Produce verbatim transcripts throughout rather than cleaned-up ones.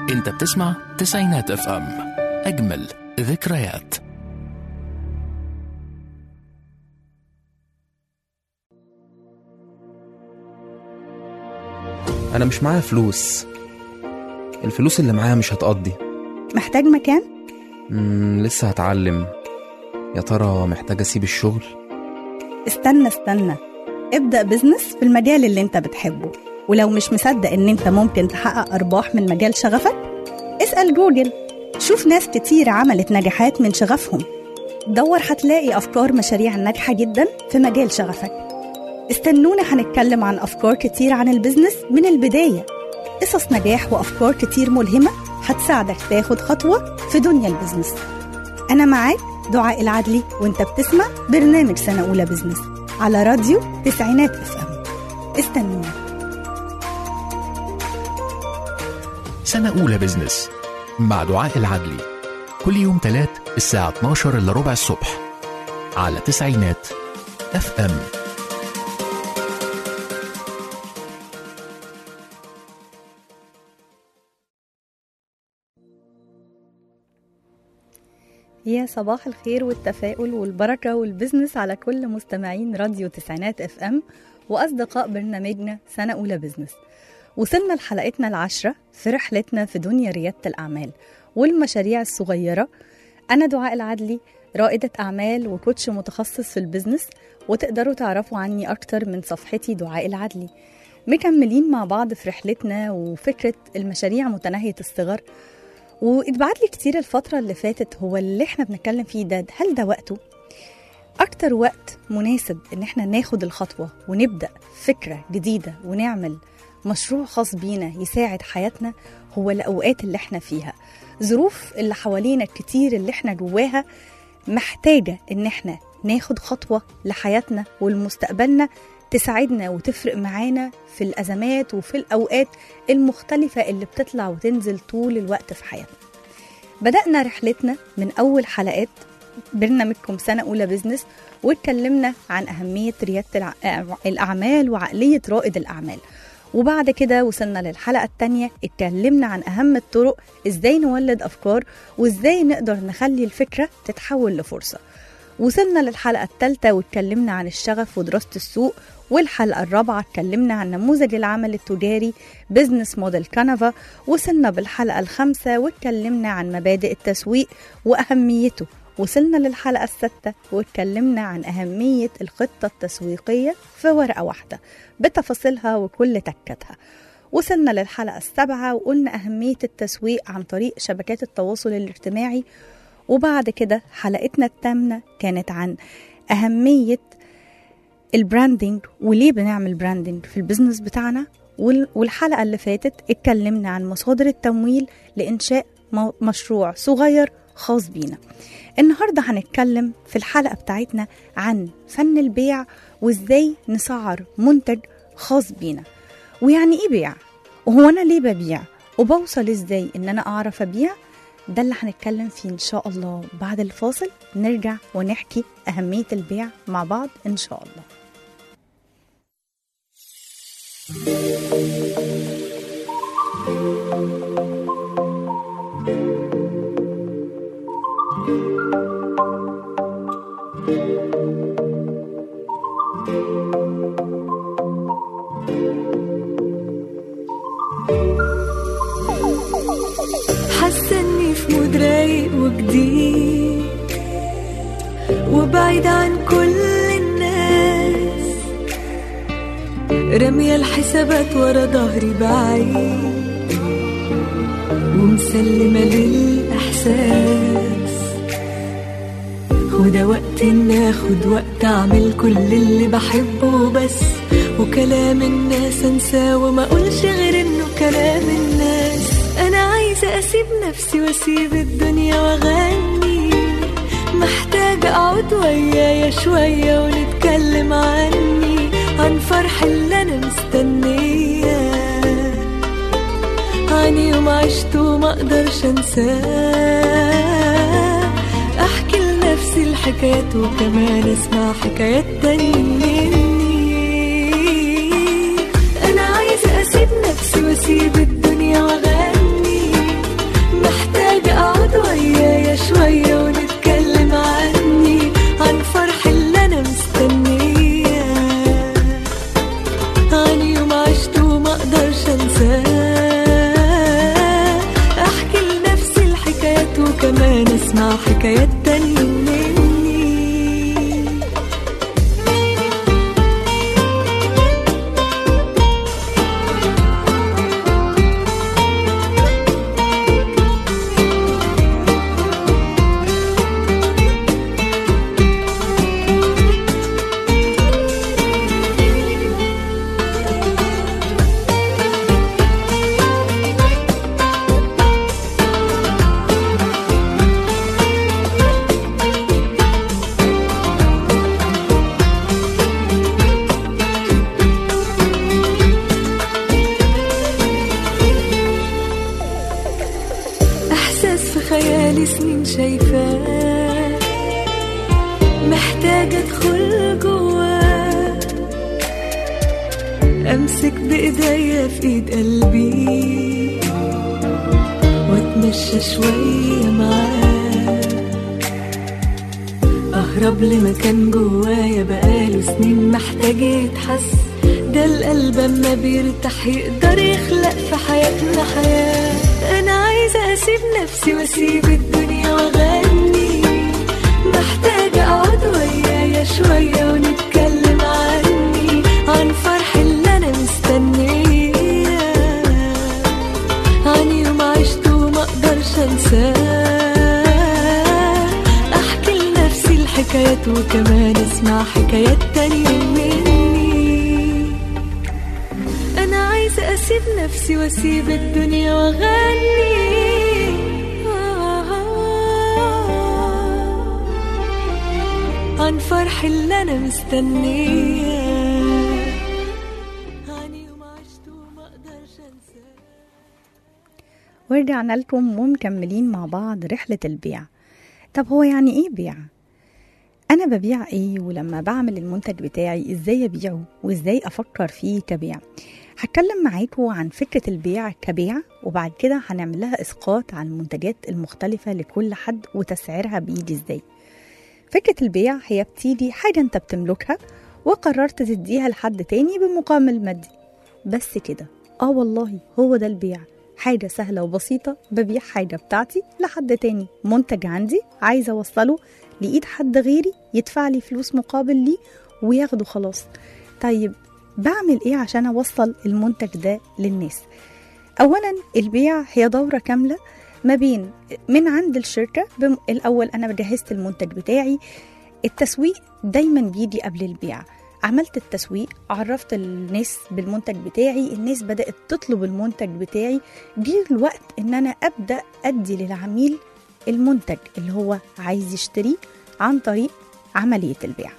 انت بتسمع تسعينات اف ام، اجمل ذكريات. أنا مش معايا فلوس، الفلوس اللي معايا مش هتقضي. محتاج مكان؟ مم لسه هتعلم. يا ترى محتاج أسيب الشغل؟ استنى استنى ابدأ بزنس في المجال اللي انت بتحبه، ولو مش مصدق ان انت ممكن تحقق أرباح من مجال شغفك اسأل جوجل، شوف ناس كتير عملت نجاحات من شغفهم. دور هتلاقي أفكار مشاريع ناجحة جدا في مجال شغفك. استنونا هنتكلم عن أفكار كتير عن البزنس من البداية، قصص نجاح وأفكار كتير ملهمة هتساعدك تاخد خطوة في دنيا البزنس. أنا معاك دعاء العدلي، وانت بتسمع برنامج سنة أولى بزنس على راديو تسعينات اف ام. استنونا. سنة أولى بزنس مع دعاء العدلي، كل يوم تلات الساعة اتناشر إلا ربع الصبح على تسعينات اف ام. يا صباح الخير والتفاؤل والبركة والبزنس على كل مستمعين راديو تسعينات اف ام وأصدقاء برنامجنا سنة أولى بزنس. وصلنا لحلقتنا العشرة في رحلتنا في دنيا ريادة الأعمال والمشاريع الصغيرة. أنا دعاء العدلي، رائدة أعمال وكوتش متخصص في البزنس، وتقدروا تعرفوا عني أكتر من صفحتي دعاء العدلي. مكملين مع بعض في رحلتنا وفكرة المشاريع متناهية الصغر. واتبعت لي كتير الفترة اللي فاتت، هو اللي احنا بنتكلم فيه ده هل ده وقته؟ أكتر وقت مناسب إن احنا ناخد الخطوة ونبدأ فكرة جديدة ونعمل مشروع خاص بينا يساعد حياتنا هو الأوقات اللي احنا فيها. ظروف اللي حوالينا الكتير اللي احنا جواها محتاجة إن احنا ناخد خطوة لحياتنا والمستقبلنا تساعدنا وتفرق معانا في الأزمات وفي الأوقات المختلفة اللي بتطلع وتنزل طول الوقت في حياتنا. بدأنا رحلتنا من أول حلقات برنامجكم سنة أولى بزنس، واتكلمنا عن أهمية ريادة الأعمال وعقلية رائد الأعمال. وبعد كده وصلنا للحلقة التانية، اتكلمنا عن أهم الطرق إزاي نولد أفكار وإزاي نقدر نخلي الفكرة تتحول لفرصة. وصلنا للحلقة الثالثة واتكلمنا عن الشغف ودراسة السوق. والحلقة الرابعة اتكلمنا عن نموذج العمل التجاري بزنس موديل كانفا. وصلنا بالحلقة الخامسة واتكلمنا عن مبادئ التسويق وأهميته. وصلنا للحلقة السادسة واتكلمنا عن أهمية الخطة التسويقية في ورقة واحدة بتفاصيلها وكل تكتها. وصلنا للحلقة السابعة وقلنا أهمية التسويق عن طريق شبكات التواصل الاجتماعي. وبعد كده حلقتنا الثامنة كانت عن أهمية البراندنج وليه بنعمل براندنج في البزنس بتاعنا. والحلقة اللي فاتت اتكلمنا عن مصادر التمويل لإنشاء مشروع صغير خاص بينا. النهاردة هنتكلم في الحلقة بتاعتنا عن فن البيع وإزاي نسعر منتج خاص بينا، ويعني إيه بيع، وهو أنا ليه ببيع، وبوصل إزاي إن أنا أعرف أبيع. ده اللي هنتكلم فيه إن شاء الله. بعد الفاصل نرجع ونحكي أهمية البيع مع بعض إن شاء الله. حاسة اني في مود رايق وجديد وبعيد عن كل الناس، رمية الحسابات ورا ظهري بعيد ومسلمة للإحساس. وده وقت إني آخد وقت أعمل كل اللي بحبه بس، وكلام الناس أنساه وما أقولش غير إنه كلام الناس. أنا عايزة أسيب نفسي وأسيب الدنيا وأغني، محتاجة أقعد ويايا شوية ونتكلم عني، عن فرح اللي أنا مستنية، عن يوم عشته ما أقدرش أنساه. أحكي لنفسي الحكايات وكمان أسمع حكايات تانية مني. أنا عايزة أسيب نفسي وأسيب الدنيا وأغني، شايفاه، محتاجة ادخل جواه، امسك بايديا في ايد قلبي واتمشى شوية معاه، اهرب لمكان جوايا بقاله سنين محتاج يتحس، ده القلب اما بيرتاح يقدر يخلق في حياتنا حياة. انا عايزة اسيب نفسي واسيب الدنيا واغني، محتاجة اقعد ويايا شوية ونتكلم عني، عن فرح اللي انا مستنيه، عن يوم عشته وما اقدرش انساه، احكي لنفسي الحكايات وكمان اسمع حكايات تانية مني. انا عايزة اسيب نفسي واسيب الدنيا واغني، عن فرح اللي انا مستنيه، عن يوم عشته وما اقدرش انساه. ورجعنا لكم ومكملين مع بعض رحلة البيع. طب هو يعني ايه بيع؟ انا ببيع ايه؟ ولما بعمل المنتج بتاعي ازاي ابيعه وازاي افكر فيه كبيع؟ هتكلم معاكم عن فكرة البيع كبيع، وبعد كده هنعمل لها اسقاط عن المنتجات المختلفة لكل حد وتسعيرها بيجي ازاي. فكرة البيع هي بتيجي حاجة انت بتملكها وقررت تديها لحد تاني بمقابل مادي، بس كده. اه والله هو ده البيع، حاجة سهلة وبسيطة، ببيع حاجة بتاعتي لحد تاني، منتج عندي عايزة اوصله لإيد حد غيري يدفع لي فلوس مقابل ليه وياخده خلاص. طيب بعمل ايه عشان اوصل المنتج ده للناس؟ اولا البيع هي دورة كاملة ما بين من عند الشركة. بم... الأول أنا جهزت المنتج بتاعي، التسويق دايما بيجي قبل البيع. عملت التسويق، عرفت الناس بالمنتج بتاعي، الناس بدأت تطلب المنتج بتاعي، جه الوقت إن أنا أبدأ أدي للعميل المنتج اللي هو عايز يشتريه عن طريق عملية البيع.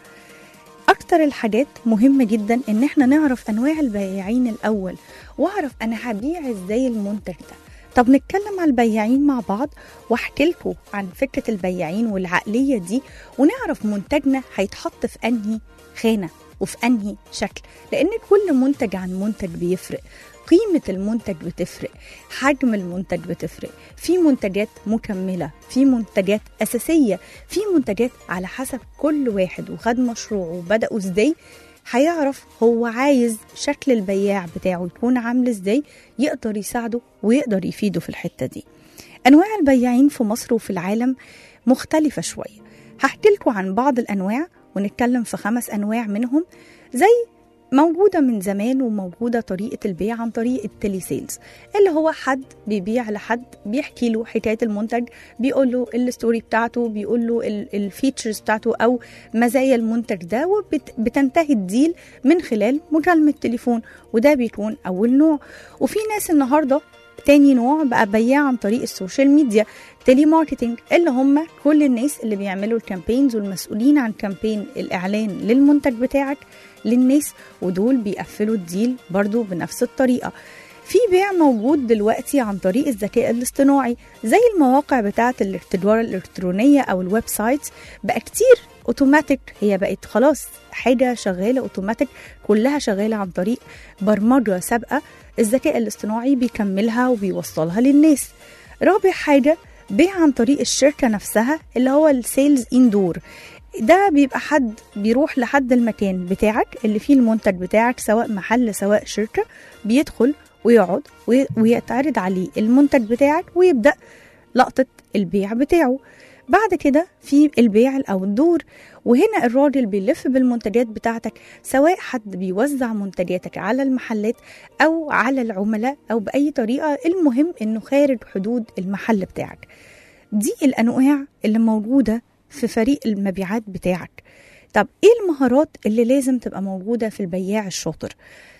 أكتر الحاجات مهمة جدا إن احنا نعرف أنواع البياعين الأول، وأعرف أنا هبيع إزاي المنتج ده. طب نتكلم على البياعين مع بعض واحكي لكم عن فكرة البياعين والعقلية دي، ونعرف منتجنا هيتحط في أنهي خانة وفي أنهي شكل، لأن كل منتج عن منتج بيفرق، قيمة المنتج بتفرق، حجم المنتج بتفرق، في منتجات مكملة، في منتجات أساسية، في منتجات على حسب كل واحد وخد مشروعه وبدأوا ازاي هيعرف هو عايز شكل البياع بتاعه يكون عامل ازاي، يقدر يساعده ويقدر يفيده في الحتة دي. أنواع البياعين في مصر وفي العالم مختلفة شوية، هحكي لكم عن بعض الأنواع ونتكلم في خمس أنواع منهم، زي موجودة من زمان وموجودة طريقة البيع عن طريق التلي سيلز، اللي هو حد بيبيع لحد، بيحكي له حكاية المنتج، بيقول له الستوري بتاعته، بيقول له الفيتشرز بتاعته أو مزايا المنتج ده، وبتنتهي الديل من خلال مكالمة تليفون، وده بيكون أول نوع. وفي ناس النهاردة تاني نوع بقى بياع عن طريق السوشيال ميديا، تيلي ماركتينج، اللي هم كل الناس اللي بيعملوا الكامبينز والمسؤولين عن كامبين الإعلان للمنتج بتاعك للناس، ودول بيقفلوا الديل برضو بنفس الطريقة. في بيع موجود دلوقتي عن طريق الذكاء الاصطناعي، زي المواقع بتاعة التجارة الإلكترونية أو الويب سايتس، بقى كتير اوتوماتيك، هي بقت خلاص حاجة شغالة اوتوماتيك، كلها شغالة عن طريق برمجة سابقة، الذكاء الاصطناعي بيكملها وبيوصلها للناس. رابع حاجة بيع عن طريق الشركة نفسها، اللي هو السيلز اندور، ده بيبقى حد بيروح لحد المكان بتاعك اللي فيه المنتج بتاعك، سواء محل سواء شركة، بيدخل ويقعد ويتعرض عليه المنتج بتاعك ويبدأ لقطة البيع بتاعه. بعد كده في البيع الأوتدور، وهنا الراجل بيلف بالمنتجات بتاعتك، سواء حد بيوزع منتجاتك على المحلات أو على العملاء أو بأي طريقة، المهم إنه خارج حدود المحل بتاعك. دي الأنواع اللي موجودة في فريق المبيعات بتاعك. طب إيه المهارات اللي لازم تبقى موجودة في البياع الشاطر؟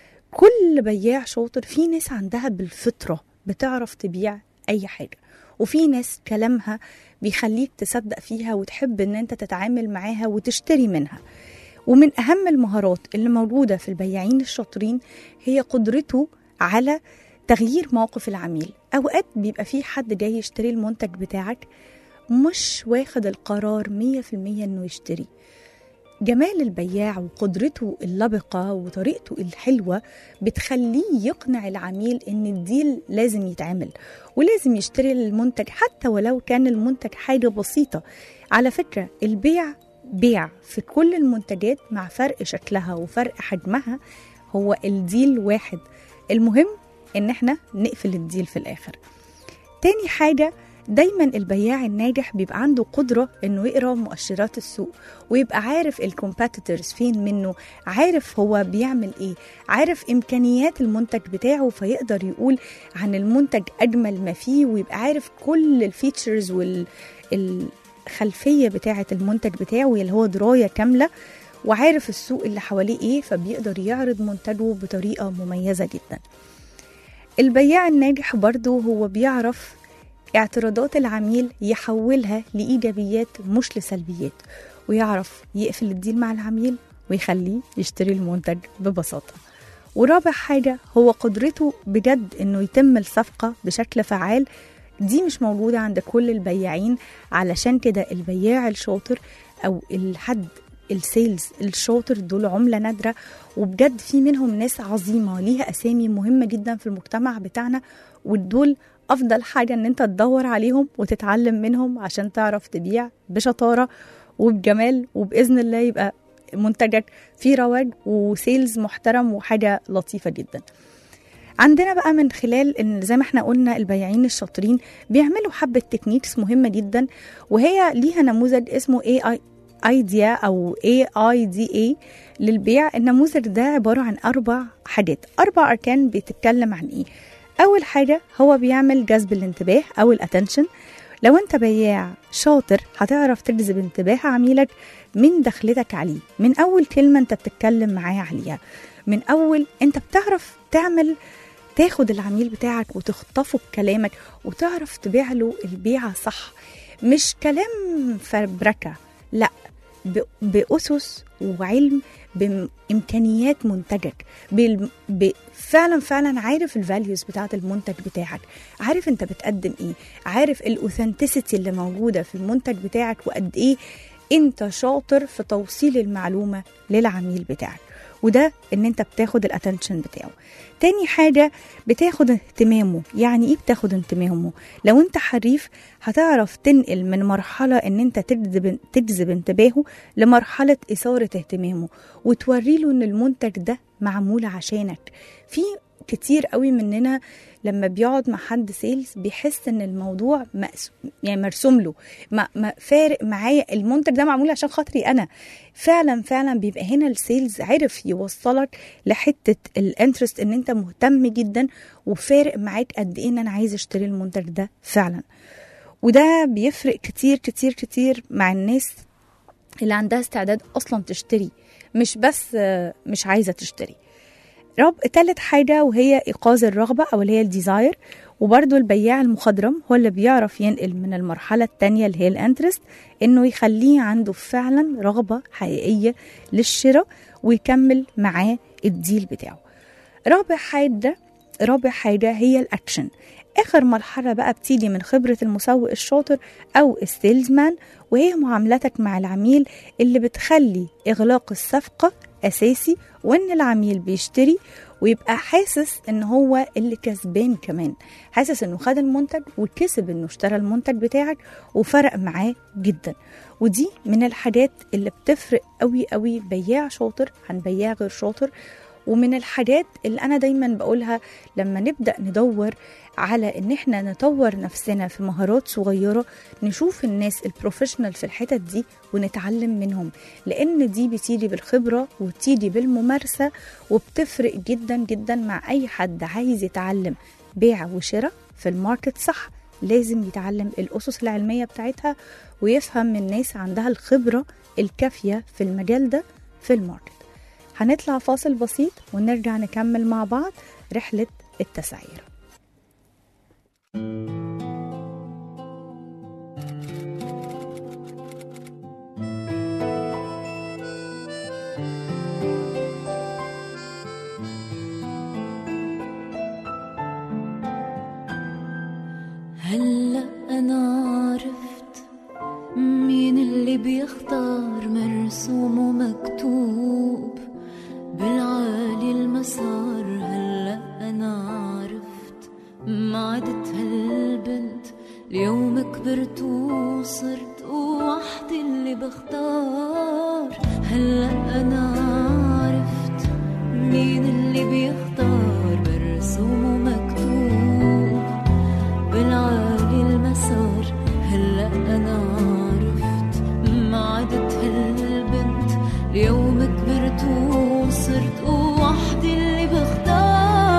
كل بياع شاطر، في ناس عندها بالفطرة بتعرف تبيع أي حاجة، وفي ناس كلامها بيخليك تصدق فيها وتحب ان انت تتعامل معاها وتشتري منها. ومن اهم المهارات اللي موجودة في البياعين الشاطرين هي قدرته على تغيير موقف العميل. اوقات بيبقى في حد جاي يشتري المنتج بتاعك مش واخد القرار مية في المية إنه يشتري. جمال البياع وقدرته اللبقة وطريقته الحلوة بتخليه يقنع العميل إن الديل لازم يتعمل ولازم يشتري المنتج حتى ولو كان المنتج حاجة بسيطة. على فكرة البيع بيع في كل المنتجات مع فرق شكلها وفرق حجمها، هو الديل واحد، المهم إن احنا نقفل الديل في الآخر. تاني حاجة، دايما البياع الناجح بيبقى عنده قدرة انه يقرأ مؤشرات السوق ويبقى عارف الكومبيتيتورز فين منه، عارف هو بيعمل ايه، عارف امكانيات المنتج بتاعه، فيقدر يقول عن المنتج اجمل ما فيه، ويبقى عارف كل الفيتشرز والخلفية بتاعة المنتج بتاعه اللي هو دراية كاملة، وعارف السوق اللي حواليه ايه، فبيقدر يعرض منتجه بطريقة مميزة جدا. البياع الناجح برضو هو بيعرف اعتراضات العميل يحولها لإيجابيات مش لسلبيات، ويعرف يقفل الديل مع العميل ويخليه يشتري المنتج ببساطة. ورابع حاجة هو قدرته بجد انه يتم الصفقة بشكل فعال، دي مش موجودة عند كل البياعين. علشان كده البياع الشاطر او الحد السيلز الشاطر دول عملة نادرة، وبجد في منهم ناس عظيمة ليها أسامي مهمة جدا في المجتمع بتاعنا، ودول أفضل حاجة إن أنت تدور عليهم وتتعلم منهم عشان تعرف تبيع بشطارة وبجمال، وبإذن الله يبقى منتجك فيه رواج وسيلز محترم وحاجة لطيفة جدا. عندنا بقى من خلال إن زي ما احنا قلنا البياعين الشاطرين بيعملوا حبة تكنيكس مهمة جدا، وهي ليها نموذج اسمه إيه آي ايديا او إيه آي دي إيه للبيع. النموذج ده عبارة عن أربع حاجات، أربع أركان بتتكلم عن إيه. أول حاجة هو بيعمل جذب الانتباه أو الاتنشن. لو أنت بياع شاطر هتعرف تجذب انتباه عميلك من دخلتك عليه، من أول كلمة أنت بتتكلم معاه عليها، من أول أنت بتعرف تعمل تاخد العميل بتاعك وتخطفه بكلامك وتعرف تبيع له البيعة صح، مش كلام فبركة، لا، بأسس وعلم بإمكانيات منتجك، فعلا فعلا عارف الفاليوز بتاعت المنتج بتاعك، عارف انت بتقدم ايه، عارف الاوثنتسيتي اللي موجودة في المنتج بتاعك، وقد ايه انت شاطر في توصيل المعلومة للعميل بتاعك، وده ان انت بتاخد الاتنشن بتاعه. تاني حاجة بتاخد اهتمامه. يعني ايه بتاخد اهتمامه؟ لو انت حريف هتعرف تنقل من مرحلة ان انت تجذب, تجذب انتباهه لمرحلة اثارة اهتمامه، وتوري له ان المنتج ده معمول عشانك. في كتير قوي مننا لما بيقعد مع حد سيلز بيحس ان الموضوع مقسوم، يعني مرسوم له، ما, ما فارق معايا، المنتج ده معمول عشان خاطري انا. فعلا فعلا بيبقى هنا السيلز عرف يوصلك لحته الانترست ان انت مهتم جدا وفارق معاك قد ايه ان انا عايز اشتري المنتج ده فعلا. وده بيفرق كتير كتير كتير مع الناس اللي عندها استعداد اصلا تشتري، مش بس مش عايزه تشتري. رب تالت حاجة وهي إيقاظ الرغبة أو اللي هي الديزاير. وبرضو البياع المخضرم هو اللي بيعرف ينقل من المرحلة التانية اللي هي الانترست إنه يخليه عنده فعلا رغبة حقيقية للشراء ويكمل معاه الديل بتاعه. رابع حاجة رابع حاجة هي الأكشن. آخر مرحلة بقى بتيجي من خبرة المسوق الشاطر أو السيلزمان، وهي معاملتك مع العميل اللي بتخلي إغلاق الصفقة أساسي، وإن العميل بيشتري ويبقى حاسس إن هو اللي كسبان، كمان حاسس إنه خد المنتج وكسب إنه اشترى المنتج بتاعك وفرق معاه جدا. ودي من الحاجات اللي بتفرق قوي قوي بياع شاطر عن بياع غير شاطر. ومن الحاجات اللي أنا دايما بقولها لما نبدأ ندور على إن احنا نطور نفسنا في مهارات صغيرة، نشوف الناس البروفيشنال في الحتت دي ونتعلم منهم، لأن دي بتيجي بالخبرة وبتيجي بالممارسة وبتفرق جدا جدا مع أي حد عايز يتعلم بيع وشراء في الماركت صح. لازم يتعلم الأسس العلمية بتاعتها ويفهم من ناس عندها الخبرة الكافية في المجال ده في الماركت. هنطلع فاصل بسيط ونرجع نكمل مع بعض رحلة التسعير. هلأ أنا عرفت بيختار مرسوم ومكتوب بالعالي المسار. هلأ أنا عرفت ما عدت هالبنت، اليوم كبرت وصرت وحدي اللي بختار. هلأ أنا عرفت مين اللي بيختار مرسوم ومكتوب بالعالي المسار. هلأ أنا عرفت ما عدت هالبنت، اليوم كبرت وصرت وحدي اللي بختار.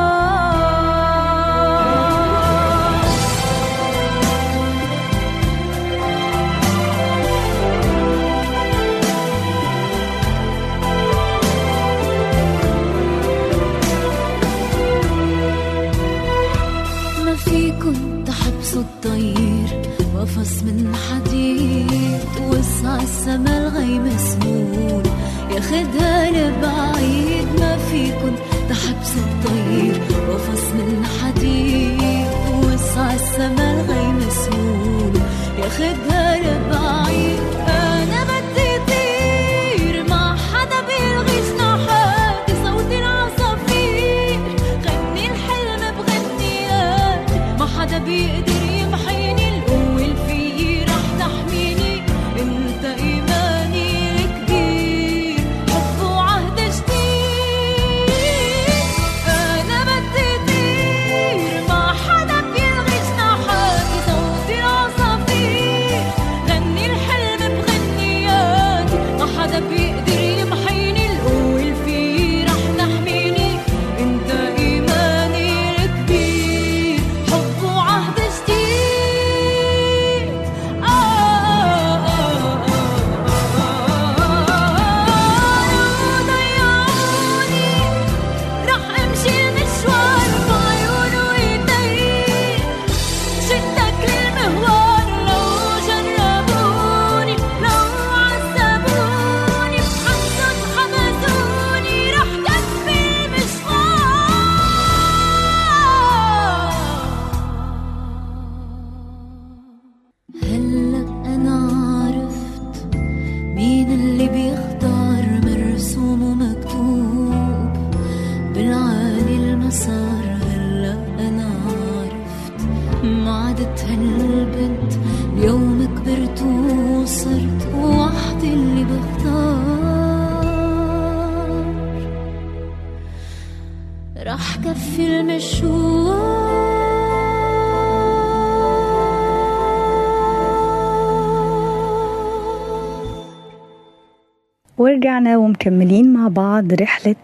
ما فيكن تحبسوا الطير وقفص من حديد، وسع السما الغيم سهول ياخدها لبعيد. ما فيكن تحبسوا الطير وقفص من حديد، وسع السما الغيم سهول ياخدها لبعيد. أنا بدي طير ما حدا بيلغي جناحاتي، صوت العصافير غني الحلم بغنيات. ما حدا بيقدر يمحيني، القوة الفيي رح تحميني. انت إيماني الكبير، حب وعهد جديد. أنا بدي طير ما حدا بيلغي جناحاتي، صوت العصافير غني الحلم بغنيات. ما حدا بيقدر يمحيني، القوة الفيي رح تحميني. انت إيماني الكبير، حب وعهد جديد. آه آه آه آه ضيعوني، رح أمشي المشوار بعيون وإيدي. شدك للمهوار لو جربوني، لو عذبوني بحسن حبسوني، رح كفي المشوار. هلأ أنا عرفت مين اللي بيختار مرسوم ومكتوب بالعالي المسار. هلأ أنا عرفت ما عدت هالبنت، اليوم كبرت وصرت وحدي اللي بختار. رح كفي المشوار. ورجعنا ومكملين مع بعض رحلة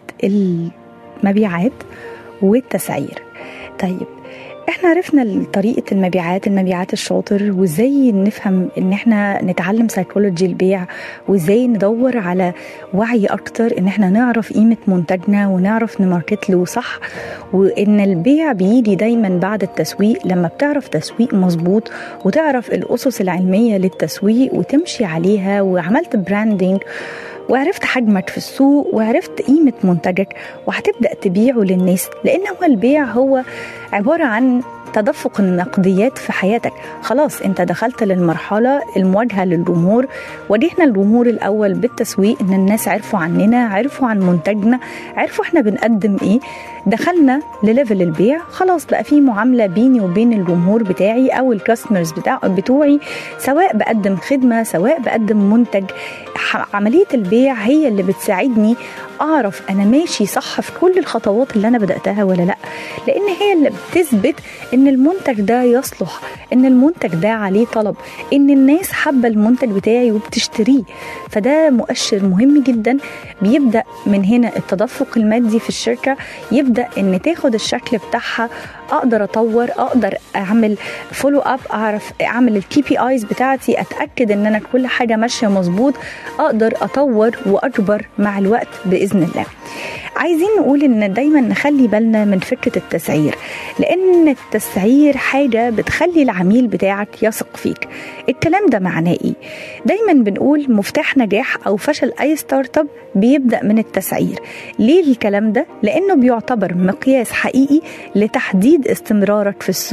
المبيعات والتسعير. طيب احنا عرفنا طريقة المبيعات المبيعات الشاطر، وازاي نفهم ان احنا نتعلم سيكولوجي البيع، وازاي ندور على وعي اكتر ان احنا نعرف قيمة منتجنا ونعرف نماركت له صح، وان البيع بيجي دايما بعد التسويق لما بتعرف تسويق مظبوط وتعرف الاسس العلمية للتسويق وتمشي عليها، وعملت براندينج وعرفت حجمك في السوق وعرفت قيمة منتجك وهتبدأ تبيعه للناس. لأن هو البيع هو عبارة عن تدفق النقديات في حياتك. خلاص انت دخلت للمرحلة المواجهة للجمهور، واجهنا الجمهور الأول بالتسويق، ان الناس عرفوا عننا، عرفوا عن منتجنا، عرفوا احنا بنقدم ايه، دخلنا لليفل البيع. خلاص بقى في معاملة بيني وبين الجمهور بتاعي او الكاستمرز بتاع بتوعي، سواء بقدم خدمة سواء بقدم منتج. عملية البيع هي اللي بتساعدني أعرف أنا ماشي صح في كل الخطوات اللي أنا بدأتها ولا لأ، لأن هي اللي بتثبت إن المنتج ده يصلح، إن المنتج ده عليه طلب، إن الناس حابة المنتج بتاعي وبتشتريه. فده مؤشر مهم جدا. بيبدأ من هنا التدفق المادي في الشركة، يبدأ إن تاخد الشكل بتاعها، أقدر أطور، أقدر أعمل فولو أب، أعرف أعمل الكي بي آيز بتاعتي، أتأكد إن أنا كل حاجة ماشية مظبوط، أقدر أطور وأكبر مع الوقت بإذن الله. عايزين نقول إن دايما نخلي بالنا من فكرة التسعير، لأن التسعير حاجة بتخلي العميل بتاعك يثق فيك. الكلام ده معناه إيه؟ دايما بنقول مفتاح نجاح أو فشل أي ستارت اب بيبدأ من التسعير. ليه الكلام ده؟ لأنه بيعتبر مقياس حقيقي لتحديد استمرارك في السوق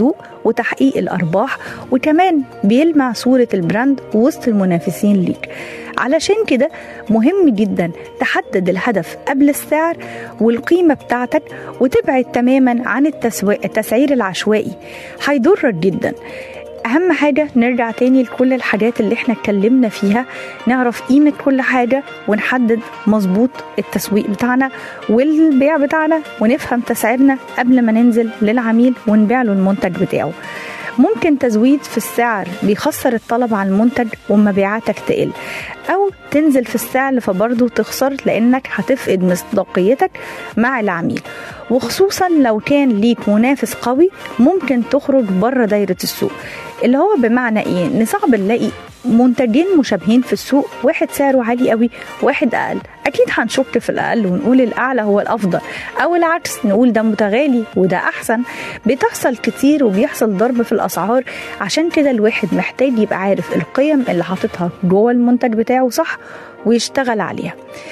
وتحقيق الأرباح، وكمان بيلمع صورة البراند وسط المنافسين ليك. علشان كده مهم جدا تحدد الهدف قبل السعر والقيمة بتاعتك، وتبعد تماما عن التسعير العشوائي، هيضرك جدا. أهم حاجة نرجع تاني لكل الحاجات اللي احنا اتكلمنا فيها، نعرف قيمة كل حاجة ونحدد مظبوط التسويق بتاعنا والبيع بتاعنا، ونفهم تسعيرنا قبل ما ننزل للعميل ونبيع له المنتج بتاعه. ممكن تزويد في السعر بيخسر الطلب على المنتج ومبيعاتك تقل، أو تنزل في السعر فبرضه تخسر لأنك هتفقد مصداقيتك مع العميل، وخصوصا لو كان ليك منافس قوي ممكن تخرج بره دايرة السوق. اللي هو بمعنى ايه؟ ان صعب نلاقي منتجين مشابهين في السوق، واحد سعره عالي قوي واحد اقل، اكيد هنشك في الاقل ونقول الاعلى هو الافضل، او العكس نقول ده متغالي وده احسن. بتحصل كتير وبيحصل ضرب في الاسعار. عشان كده الواحد محتاج يبقى عارف القيم اللي حاططها جوه المنتج بتاعه صح ويشتغل عليها.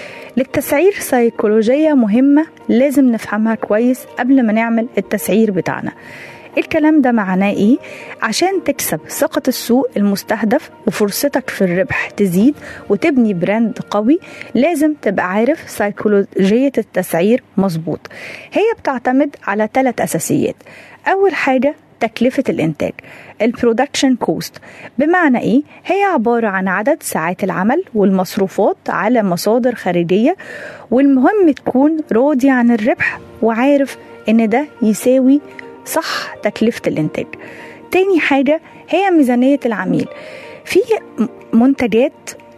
للتسعير سيكولوجية مهمة لازم نفهمها كويس قبل ما نعمل التسعير بتاعنا. الكلام ده معناه ايه؟ عشان تكسب ثقة السوق المستهدف وفرصتك في الربح تزيد وتبني براند قوي، لازم تبقى عارف سيكولوجية التسعير مظبوط. هي بتعتمد على ثلاث أساسيات. أول حاجة تكلفة الإنتاج، البرودكشن كوست. بمعنى إيه؟ هي عبارة عن عدد ساعات العمل والمصروفات على مصادر خارجية، والمهم تكون راضي عن الربح وعارف إن ده يساوي صح تكلفة الإنتاج. تاني حاجة هي ميزانية العميل. في منتجات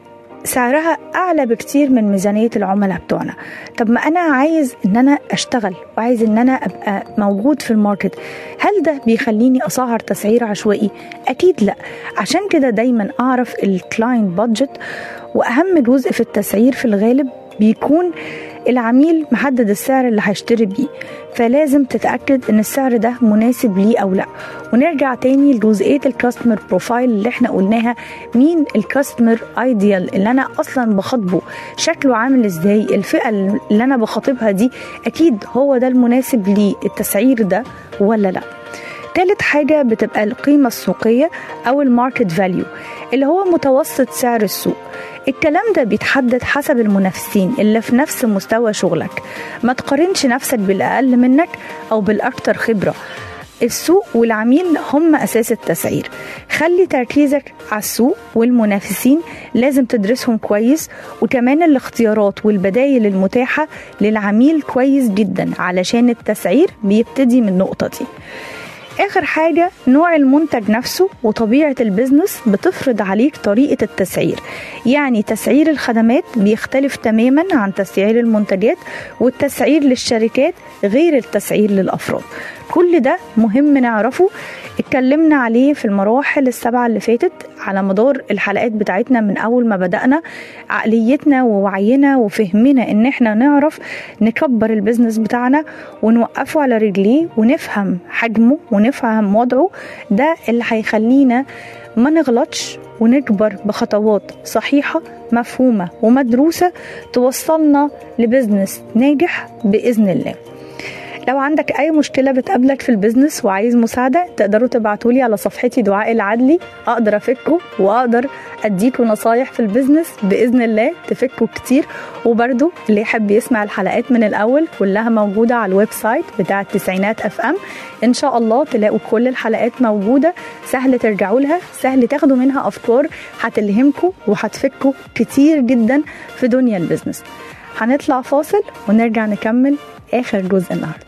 سعرها أعلى بكتير من ميزانية العملاء بتوعنا. طب ما أنا عايز إن أنا أشتغل وعايز إن أنا أبقى موجود في الماركت، هل ده بيخليني أسعر تسعير عشوائي؟ أكيد لا. عشان كده دايما أعرف الكلاينت بادجت، وأهم جزء في التسعير في الغالب بيكون العميل محدد السعر اللي هيشتري بيه، فلازم تتأكد ان السعر ده مناسب ليه او لا. ونرجع تاني لجزئية الكاستمر بروفايل اللي احنا قلناها. مين الكاستمر ايديال اللي انا اصلا بخاطبه؟ شكله عامل ازاي؟ الفئة اللي انا بخاطبها دي اكيد هو ده المناسب للتسعير ده ولا لا. ثالث حاجة بتبقى القيمة السوقية أو الماركت فاليو، اللي هو متوسط سعر السوق. الكلام ده بيتحدد حسب المنافسين اللي في نفس مستوى شغلك. ما تقارنش نفسك بالأقل منك أو بالأكثر خبرة. السوق والعميل هم أساس التسعير. خلي تركيزك على السوق والمنافسين، لازم تدرسهم كويس، وكمان الاختيارات والبدايل المتاحة للعميل كويس جدا، علشان التسعير بيبتدي من النقطة دي. آخر حاجة نوع المنتج نفسه وطبيعة البزنس بتفرض عليك طريقة التسعير. يعني تسعير الخدمات بيختلف تماما عن تسعير المنتجات، والتسعير للشركات غير التسعير للأفراد. كل ده مهم نعرفه. اتكلمنا عليه في المراحل السبعة اللي فاتت على مدار الحلقات بتاعتنا من أول ما بدأنا. عقليتنا ووعينا وفهمنا إن احنا نعرف نكبر البزنس بتاعنا ونوقفه على رجليه ونفهم حجمه ونفهم وضعه. ده اللي هيخلينا ما نغلطش ونكبر بخطوات صحيحة مفهومة ومدروسة توصلنا لبزنس ناجح بإذن الله. لو عندك أي مشكلة بتقابلك في البيزنس وعايز مساعدة، تقدروا تبعتولي على صفحتي دعاء العدلي، أقدر أفكه وأقدر أديكوا نصايح في البيزنس بإذن الله تفكوا كتير. وبرضو اللي يحب يسمع الحلقات من الأول كلها موجودة على الويب سايت بتاع التسعينات اف ام. إن شاء الله تلاقوا كل الحلقات موجودة، سهل ترجعوا لها، سهل تاخدوا منها أفكار هتلهمكوا وهتفكوا كتير جدا في دنيا البيزنس. هنطلع فاصل ونرجع نكمل آخر جزء النهاردة.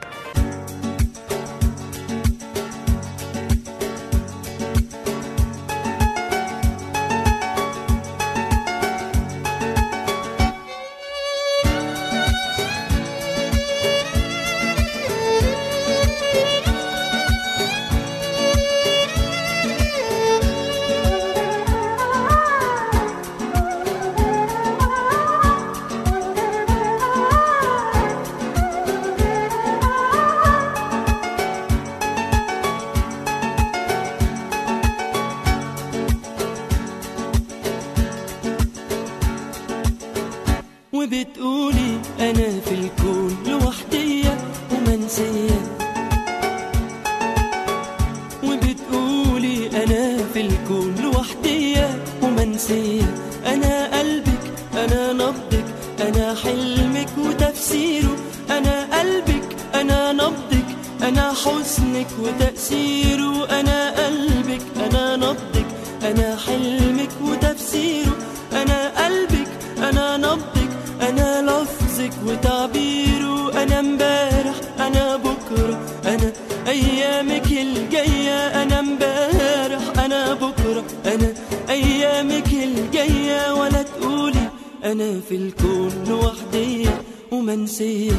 وبتقولي أنا في الكون لوحدية ومنسية، وبتقولي ومنسية. أنا قلبك أنا نبضك أنا حلمك وتفسيره. أنا قلبك أنا نبضك أنا حسنك وتأثيره. أنا قلبك أنا نبضك أنا حلمك وتفسيره. أنا قلبك أنا نبضك أنا لفظك وتعبيره. أنا امبارح أنا بكرة أنا أيامك الجاية. أنا امبارح أنا بكرة أنا أيامك الجاية. ولا تقولي أنا في الكون لوحدي ومنسية.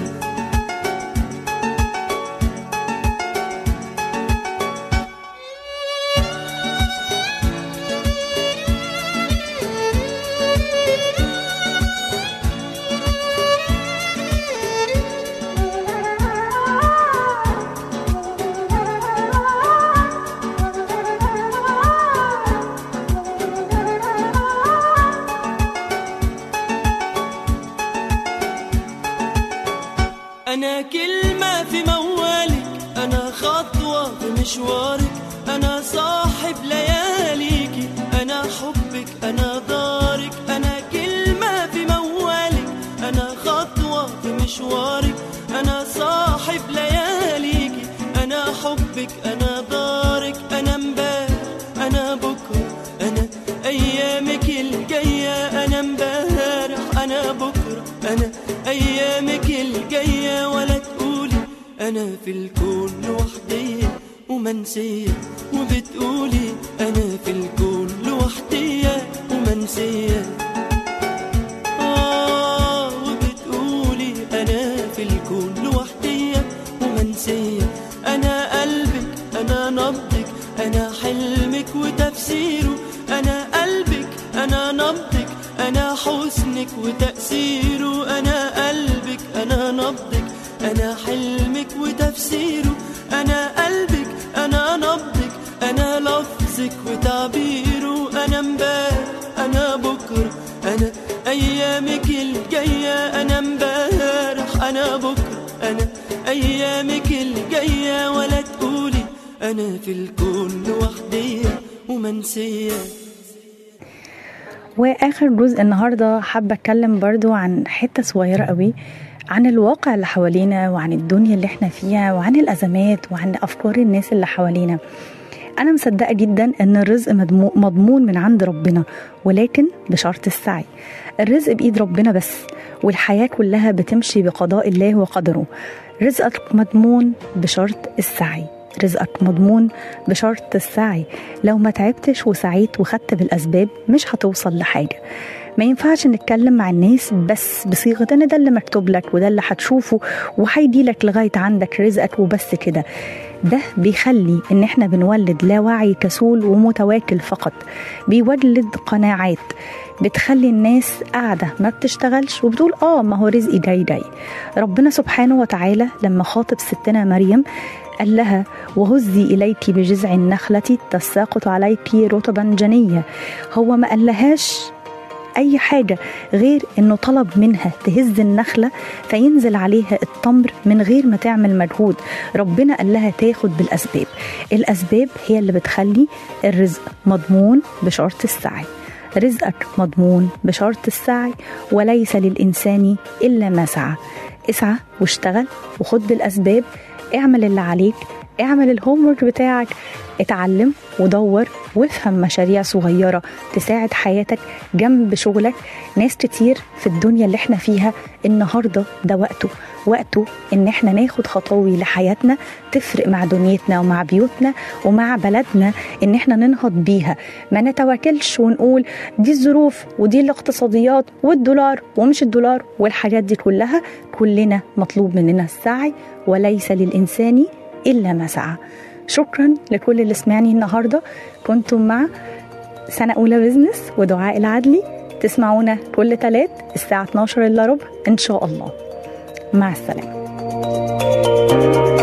أنا كلمة في موالك أنا خطوة في مشوارك. أنا صاحب لياليكي أنا حبك أنا دارك. أنا كلمة في موالك أنا خطوة في مشوارك. أنا صاحب لياليكي أنا حبك أنا دارك. أنا امبارح أنا بكرة أنا أيامك الجاية. أنا امبارح أنا بكرة أنا أيامك الجاية. ولا تقولي أنا في الكون لوحدي ومنسية. وبتقولي أنا في الكون لوحدي ومنسية. آه وبتقولي أنا في الكون لوحدي ومنسية. أنا قلبك أنا نبضك أنا حلمك وتفسيره. أنا قلبك أنا نبضك أنا حسنك وتأثيره. أنا قلبك أنا نبضك أنا حلمك وتفسيره. أنا قلبك أنا نبضك أنا لفظك وتعبيره. أنا امبارح أنا بكرة أنا أيامك الجاية. أنا امبارح أنا بكرة أنا أيامك الجاية. ولا تقولي أنا في الكون لوحدي ومنسية. واخر جزء النهارده حابه اتكلم برضو عن حته صغيره قوي عن الواقع اللي حوالينا وعن الدنيا اللي احنا فيها وعن الازمات وعن افكار الناس اللي حوالينا. انا مصدقه جدا ان الرزق مضمون من عند ربنا، ولكن بشرط السعي. الرزق بايد ربنا بس، والحياه كلها بتمشي بقضاء الله وقدره. رزقك مضمون بشرط السعي. رزقك مضمون بشرط السعي. لو ما تعبتش وسعيت وخدت بالأسباب مش هتوصل لحاجة. ما ينفعش نتكلم مع الناس بس بصيغة ان ده اللي مكتوب لك وده اللي هتشوفه وهيدي لك لغاية عندك رزقك وبس كده. ده بيخلي ان احنا بنولد لا وعي كسول ومتواكل فقط، بيولد قناعات بتخلي الناس قاعدة ما بتشتغلش وبتقول اه ما هو رزقي جاي جاي. ربنا سبحانه وتعالى لما خاطب ستنا مريم قال لها وهزي إليك بجذع النخلة تساقط عليك رطبا جنيا. هو ما قال لهاش أي حاجة غير أنه طلب منها تهز النخلة فينزل عليها التمر من غير ما تعمل مجهود. ربنا قال لها تاخد بالأسباب. الأسباب هي اللي بتخلي الرزق مضمون بشرط السعي. رزقك مضمون بشرط السعي، وليس للإنسان إلا ما سعى. اسعى واشتغل وخد بالأسباب. اعمل اللي عليك، اعمل الهومورك بتاعك، اتعلم ودور وافهم مشاريع صغيرة تساعد حياتك جنب شغلك. ناس كتير في الدنيا اللي احنا فيها النهاردة ده وقته وقته ان احنا ناخد خطوي لحياتنا تفرق مع دنيتنا ومع بيوتنا ومع بلدنا، ان احنا ننهض بيها. ما نتواكلش ونقول دي الظروف ودي الاقتصاديات والدولار ومش الدولار والحاجات دي كلها. كلنا مطلوب مننا السعي، وليس للإنسان إلا ما سعى. شكرا لكل اللي سمعني النهاردة. كنتم مع سنة أولى بزنس ودعاء العدلي. تسمعونا كل تلات الساعة اتناشر إلا ربع إن شاء الله. مع السلامة.